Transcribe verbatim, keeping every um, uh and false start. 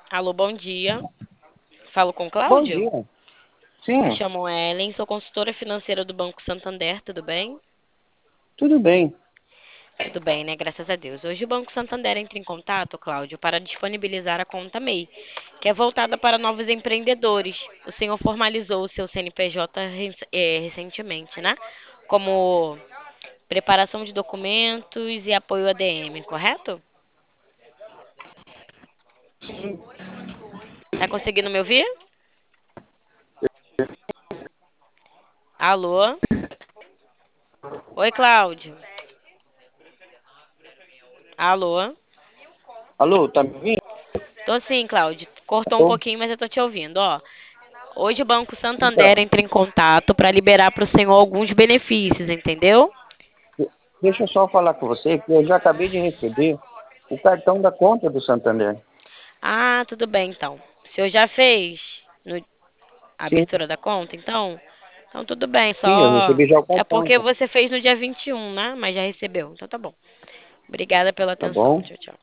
Alô, bom dia. Falo com Bom Cláudio? dia. Me Sim, chamo Ellen, sou consultora financeira do Banco Santander, tudo bem? tudo bem. Tudo bem, né? Graças a Deus. Hoje o Banco Santander entra em contato, Cláudio, para disponibilizar a conta M E I, que é voltada para novos empreendedores. O senhor formalizou o seu C N P J rec- eh, recentemente, né? Como preparação de documentos e apoio A D M, correto? Tá conseguindo me ouvir? Alô? Oi, Cláudio. Alô? Alô, tá me ouvindo? Tô sim, Cláudio. Cortou um pouquinho, mas eu tô te ouvindo, ó. Hoje o Banco Então, Santander entra em contato para liberar para o senhor alguns benefícios, entendeu? deixa eu só falar com você que eu já acabei de receber o cartão da conta do Santander. Ah, tudo bem, então. O senhor já fez no- a Sim, abertura da conta, então? Então tudo bem, sim, eu só... recebi já o É cartão, porque tá? você fez no dia vinte e um, né? Mas já recebeu. Então tá bom. Obrigada pela Tá atenção. bom? Tchau, tchau.